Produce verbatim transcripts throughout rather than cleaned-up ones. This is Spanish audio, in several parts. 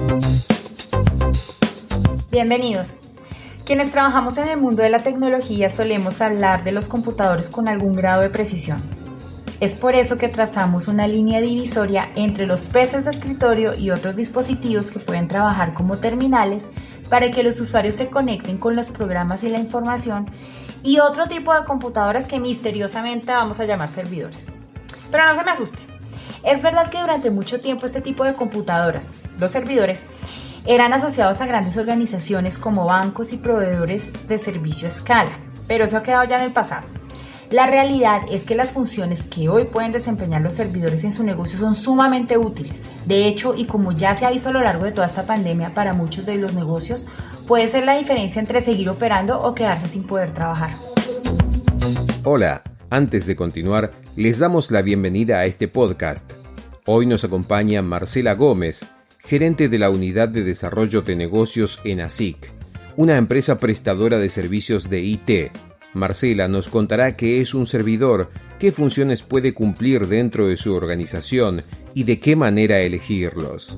Bienvenidos. Quienes trabajamos en el mundo de la tecnología solemos hablar de los computadores con algún grado de precisión. Es por eso que trazamos una línea divisoria entre los P Cs de escritorio y otros dispositivos que pueden trabajar como terminales para que los usuarios se conecten con los programas y la información, y otro tipo de computadoras que misteriosamente vamos a llamar servidores. Pero no se me asuste. Es verdad que durante mucho tiempo este tipo de computadoras, los servidores, eran asociados a grandes organizaciones como bancos y proveedores de servicio a escala, pero eso ha quedado ya en el pasado. La realidad es que las funciones que hoy pueden desempeñar los servidores en su negocio son sumamente útiles. De hecho, y como ya se ha visto a lo largo de toda esta pandemia, para muchos de los negocios puede ser la diferencia entre seguir operando o quedarse sin poder trabajar. Hola, antes de continuar, les damos la bienvenida a este podcast. Hoy nos acompaña Marcela Gómez, gerente de la Unidad de Desarrollo de Negocios en ASIC, una empresa prestadora de servicios de I T. Marcela nos contará qué es un servidor, qué funciones puede cumplir dentro de su organización y de qué manera elegirlos.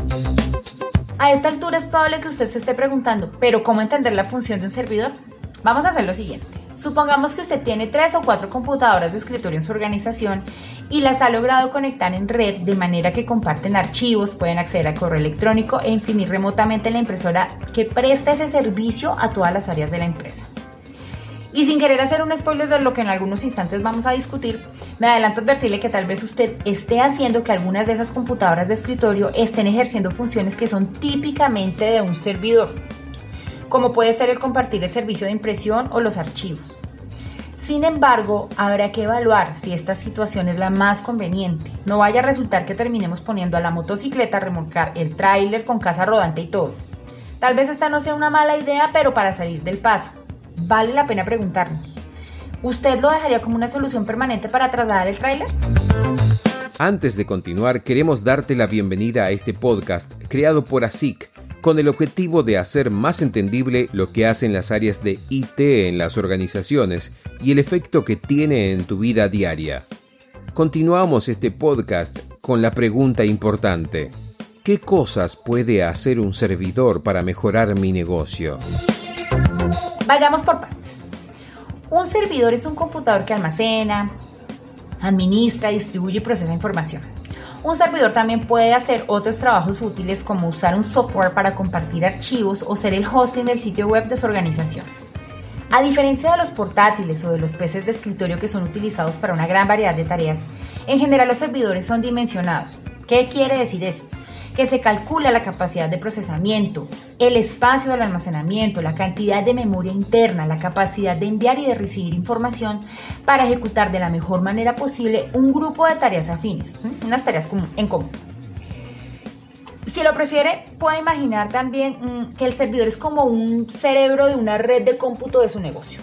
A esta altura es probable que usted se esté preguntando, ¿pero cómo entender la función de un servidor? Vamos a hacer lo siguiente. Supongamos que usted tiene tres o cuatro computadoras de escritorio en su organización y las ha logrado conectar en red de manera que comparten archivos, pueden acceder al correo electrónico e imprimir remotamente en la impresora que presta ese servicio a todas las áreas de la empresa. Y sin querer hacer un spoiler de lo que en algunos instantes vamos a discutir, me adelanto a advertirle que tal vez usted esté haciendo que algunas de esas computadoras de escritorio estén ejerciendo funciones que son típicamente de un servidor, como puede ser el compartir el servicio de impresión o los archivos. Sin embargo, habrá que evaluar si esta situación es la más conveniente. No vaya a resultar que terminemos poniendo a la motocicleta a remolcar el tráiler con casa rodante y todo. Tal vez esta no sea una mala idea, pero para salir del paso, vale la pena preguntarnos: ¿usted lo dejaría como una solución permanente para trasladar el tráiler? Antes de continuar, queremos darte la bienvenida a este podcast creado por ASIC, con el objetivo de hacer más entendible lo que hacen las áreas de I T en las organizaciones y el efecto que tiene en tu vida diaria. Continuamos este podcast con la pregunta importante: ¿qué cosas puede hacer un servidor para mejorar mi negocio? Vayamos por partes. Un servidor es un computador que almacena, administra, distribuye y procesa información. Un servidor también puede hacer otros trabajos útiles como usar un software para compartir archivos o ser el hosting del sitio web de su organización. A diferencia de los portátiles o de los P Cs de escritorio que son utilizados para una gran variedad de tareas, en general los servidores son dimensionados. ¿Qué quiere decir eso? Que se calcula la capacidad de procesamiento, el espacio del almacenamiento, la cantidad de memoria interna, la capacidad de enviar y de recibir información para ejecutar de la mejor manera posible un grupo de tareas afines, unas tareas en común. Si lo prefiere, puede imaginar también mmm, que el servidor es como un cerebro de una red de cómputo de su negocio.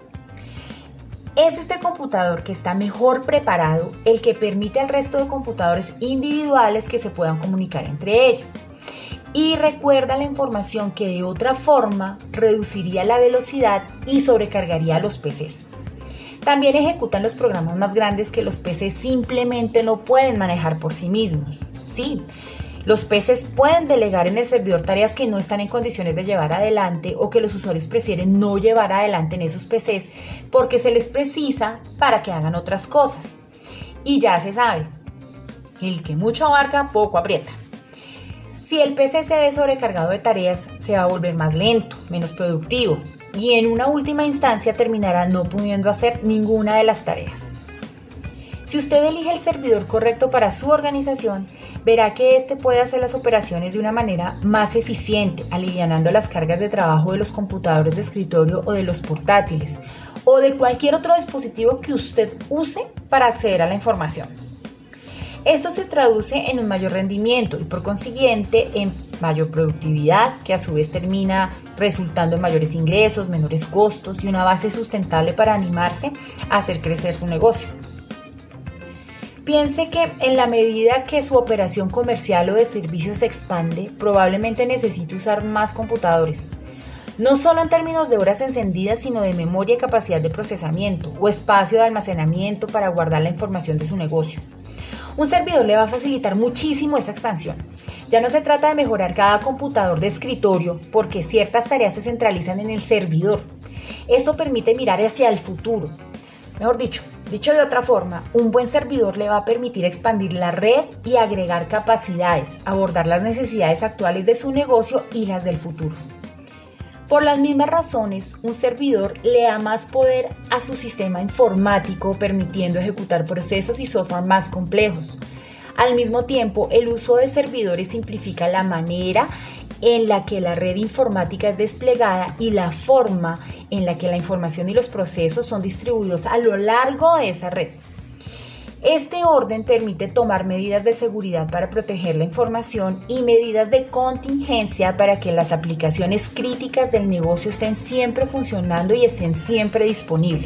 Es este computador que está mejor preparado el que permite al resto de computadores individuales que se puedan comunicar entre ellos. Y recuerda la información que de otra forma reduciría la velocidad y sobrecargaría a los P Cs. También ejecutan los programas más grandes que los P Cs simplemente no pueden manejar por sí mismos. Sí, los P Cs pueden delegar en el servidor tareas que no están en condiciones de llevar adelante o que los usuarios prefieren no llevar adelante en esos P Cs porque se les precisa para que hagan otras cosas. Y ya se sabe, el que mucho abarca, poco aprieta. Si el P C se ve sobrecargado de tareas, se va a volver más lento, menos productivo y en una última instancia terminará no pudiendo hacer ninguna de las tareas. Si usted elige el servidor correcto para su organización, verá que este puede hacer las operaciones de una manera más eficiente, alivianando las cargas de trabajo de los computadores de escritorio o de los portátiles, o de cualquier otro dispositivo que usted use para acceder a la información. Esto se traduce en un mayor rendimiento y por consiguiente en mayor productividad, que a su vez termina resultando en mayores ingresos, menores costos y una base sustentable para animarse a hacer crecer su negocio. Piense que en la medida que su operación comercial o de servicios se expande, probablemente necesite usar más computadores. No solo en términos de horas encendidas, sino de memoria y capacidad de procesamiento o espacio de almacenamiento para guardar la información de su negocio. Un servidor le va a facilitar muchísimo esta expansión, Ya no se trata de mejorar cada computador de escritorio porque ciertas tareas se centralizan en el servidor. Esto permite mirar hacia el futuro. Mejor dicho, dicho de otra forma, un buen servidor le va a permitir expandir la red y agregar capacidades, abordar las necesidades actuales de su negocio y las del futuro. Por las mismas razones, un servidor le da más poder a su sistema informático, permitiendo ejecutar procesos y software más complejos. Al mismo tiempo, el uso de servidores simplifica la manera en la que la red informática es desplegada y la forma en la que la información y los procesos son distribuidos a lo largo de esa red. Este orden permite tomar medidas de seguridad para proteger la información y medidas de contingencia para que las aplicaciones críticas del negocio estén siempre funcionando y estén siempre disponibles.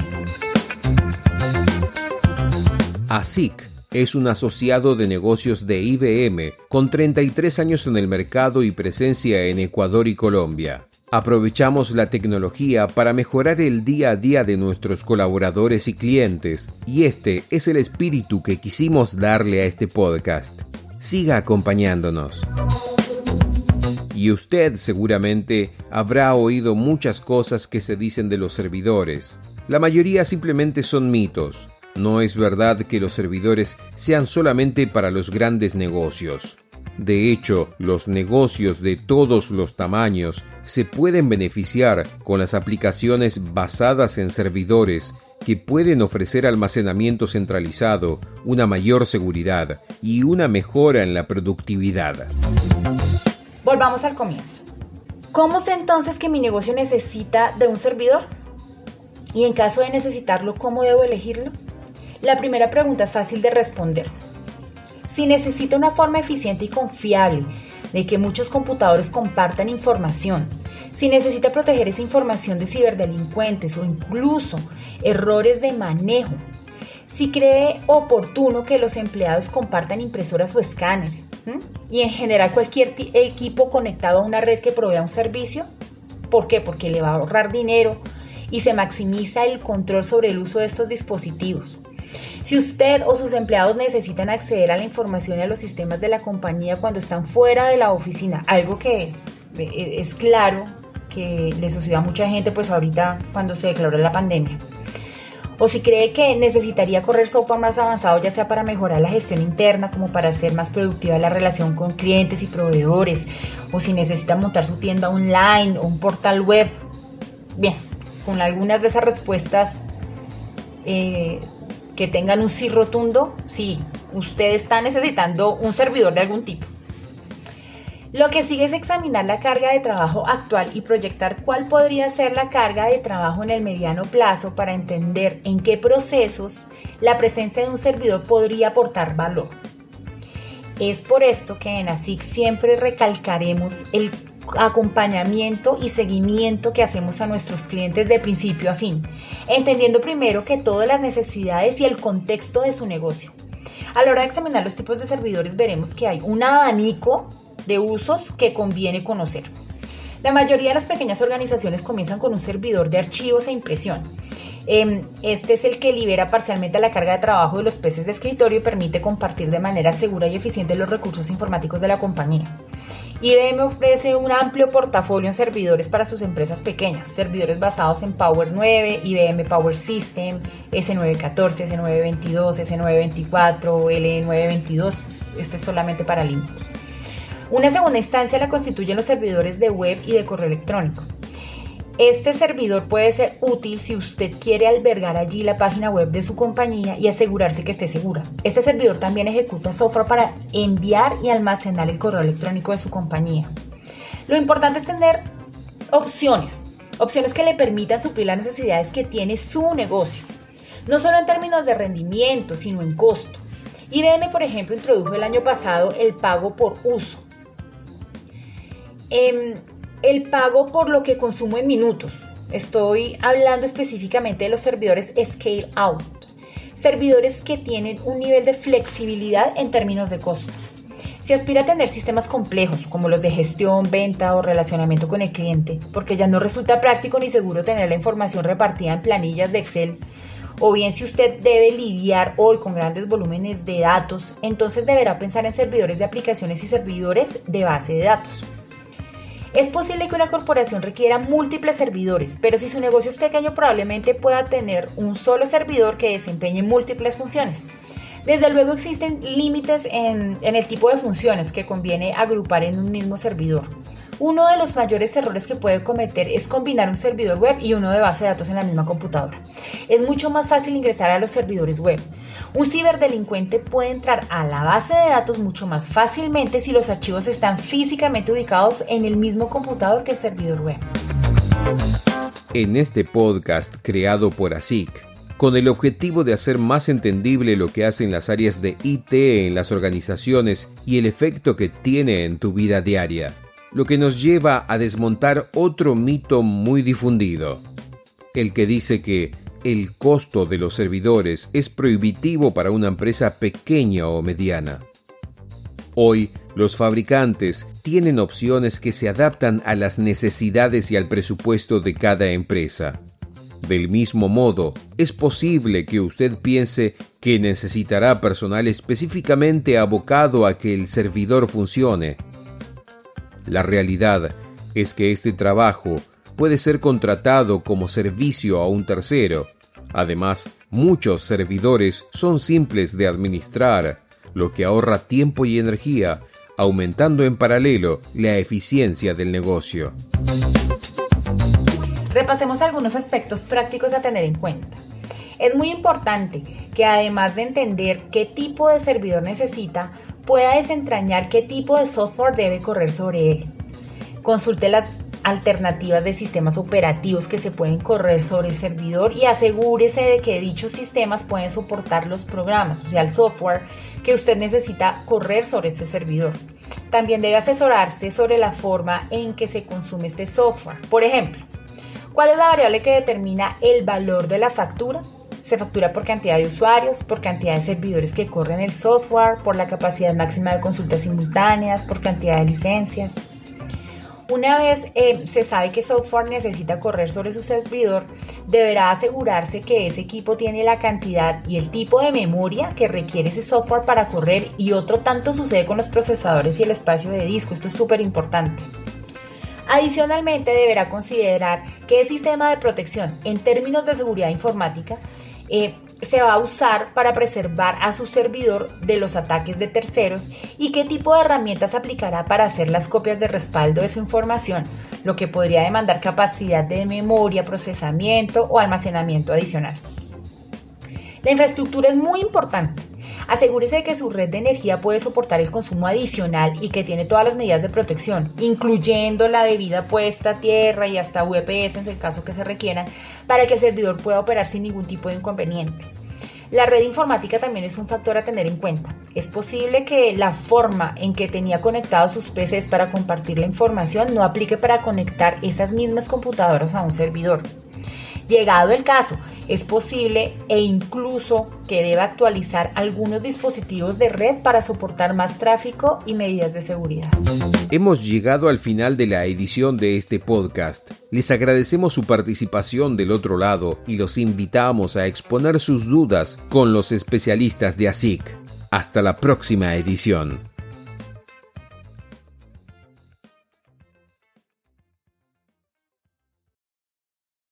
ASIC es un asociado de negocios de I B M con treinta y tres años en el mercado y presencia en Ecuador y Colombia. Aprovechamos la tecnología para mejorar el día a día de nuestros colaboradores y clientes, y este es el espíritu que quisimos darle a este podcast. Siga acompañándonos. Y usted seguramente habrá oído muchas cosas que se dicen de los servidores. La mayoría simplemente son mitos. No es verdad que los servidores sean solamente para los grandes negocios. De hecho, los negocios de todos los tamaños se pueden beneficiar con las aplicaciones basadas en servidores que pueden ofrecer almacenamiento centralizado, una mayor seguridad y una mejora en la productividad. Volvamos al comienzo. ¿Cómo sé entonces que mi negocio necesita de un servidor? Y en caso de necesitarlo, ¿cómo debo elegirlo? La primera pregunta es fácil de responder. Si necesita una forma eficiente y confiable de que muchos computadores compartan información, si necesita proteger esa información de ciberdelincuentes o incluso errores de manejo, si cree oportuno que los empleados compartan impresoras o escáneres, ¿m? y en general cualquier t- equipo conectado a una red que provea un servicio, ¿por qué? Porque le va a ahorrar dinero y se maximiza el control sobre el uso de estos dispositivos. Si usted o sus empleados necesitan acceder a la información y a los sistemas de la compañía cuando están fuera de la oficina, algo que es claro que le sucedió a mucha gente pues ahorita cuando se declaró la pandemia, o si cree que necesitaría correr software más avanzado, ya sea para mejorar la gestión interna, como para hacer más productiva la relación con clientes y proveedores, o si necesita montar su tienda online o un portal web, bien, con algunas de esas respuestas eh, que tengan un sí rotundo, sí, usted está necesitando un servidor de algún tipo. Lo que sigue es examinar la carga de trabajo actual y proyectar cuál podría ser la carga de trabajo en el mediano plazo para entender en qué procesos la presencia de un servidor podría aportar valor. Es por esto que en ASIC siempre recalcaremos el acompañamiento y seguimiento que hacemos a nuestros clientes de principio a fin, entendiendo primero que todas las necesidades y el contexto de su negocio. A la hora de examinar los tipos de servidores veremos que hay un abanico de usos que conviene conocer. La mayoría de las pequeñas organizaciones comienzan con un servidor de archivos e impresión. Este es el que libera parcialmente la carga de trabajo de los P Cs de escritorio y permite compartir de manera segura y eficiente los recursos informáticos de la compañía. I B M ofrece un amplio portafolio en servidores para sus empresas pequeñas, servidores basados en Power nueve, I B M Power System, S nueve catorce, S nueve veintidós, S nueve veinticuatro, L nueve veintidós, este es solamente para Linux. Una segunda instancia la constituyen los servidores de web y de correo electrónico. Este servidor puede ser útil si usted quiere albergar allí la página web de su compañía y asegurarse que esté segura. Este servidor también ejecuta software para enviar y almacenar el correo electrónico de su compañía. Lo importante es tener opciones, opciones que le permitan suplir las necesidades que tiene su negocio, no solo en términos de rendimiento, sino en costo. I B M, por ejemplo, introdujo el año pasado el pago por uso. Eh, El pago por lo que consumo en minutos. Estoy hablando específicamente de los servidores Scale Out, servidores que tienen un nivel de flexibilidad en términos de costo. Si aspira a tener sistemas complejos como los de gestión, venta o relacionamiento con el cliente, porque ya no resulta práctico ni seguro tener la información repartida en planillas de Excel, o bien si usted debe lidiar hoy con grandes volúmenes de datos, entonces deberá pensar en servidores de aplicaciones y servidores de base de datos. Es posible que una corporación requiera múltiples servidores, pero si su negocio es pequeño probablemente pueda tener un solo servidor que desempeñe múltiples funciones. Desde luego existen límites en, en el tipo de funciones que conviene agrupar en un mismo servidor. Uno de los mayores errores que puede cometer es combinar un servidor web y uno de base de datos en la misma computadora. Es mucho más fácil ingresar a los servidores web. Un ciberdelincuente puede entrar a la base de datos mucho más fácilmente si los archivos están físicamente ubicados en el mismo computador que el servidor web. En este podcast creado por ASIC, con el objetivo de hacer más entendible lo que hacen las áreas de I T en las organizaciones y el efecto que tiene en tu vida diaria, lo que nos lleva a desmontar otro mito muy difundido, el que dice que el costo de los servidores es prohibitivo para una empresa pequeña o mediana. Hoy, los fabricantes tienen opciones que se adaptan a las necesidades y al presupuesto de cada empresa. Del mismo modo, es posible que usted piense que necesitará personal específicamente abocado a que el servidor funcione. La realidad es que este trabajo puede ser contratado como servicio a un tercero. Además, muchos servidores son simples de administrar, lo que ahorra tiempo y energía, aumentando en paralelo la eficiencia del negocio. Repasemos algunos aspectos prácticos a tener en cuenta. Es muy importante que además de entender qué tipo de servidor necesita, pueda desentrañar qué tipo de software debe correr sobre él. Consulte las alternativas de sistemas operativos que se pueden correr sobre el servidor y asegúrese de que dichos sistemas pueden soportar los programas, o sea, el software que usted necesita correr sobre este servidor. También debe asesorarse sobre la forma en que se consume este software. Por ejemplo, ¿cuál es la variable que determina el valor de la factura? Se factura por cantidad de usuarios, por cantidad de servidores que corren el software, por la capacidad máxima de consultas simultáneas, por cantidad de licencias. Una vez eh, se sabe qué software necesita correr sobre su servidor, deberá asegurarse que ese equipo tiene la cantidad y el tipo de memoria que requiere ese software para correr, y otro tanto sucede con los procesadores y el espacio de disco. Esto es súper importante. Adicionalmente, deberá considerar qué sistema de protección en términos de seguridad informática eh, se va a usar para preservar a su servidor de los ataques de terceros y qué tipo de herramientas aplicará para hacer las copias de respaldo de su información, lo que podría demandar capacidad de memoria, procesamiento o almacenamiento adicional. La infraestructura es muy importante. Asegúrese de que su red de energía puede soportar el consumo adicional y que tiene todas las medidas de protección, incluyendo la debida puesta a tierra y hasta U P S en el caso que se requieran, para que el servidor pueda operar sin ningún tipo de inconveniente. La red informática también es un factor a tener en cuenta. Es posible que la forma en que tenía conectados sus P Cs para compartir la información no aplique para conectar esas mismas computadoras a un servidor. Llegado el caso, es posible e incluso que deba actualizar algunos dispositivos de red para soportar más tráfico y medidas de seguridad. Hemos llegado al final de la edición de este podcast. Les agradecemos su participación del otro lado y los invitamos a exponer sus dudas con los especialistas de ASIC. Hasta la próxima edición.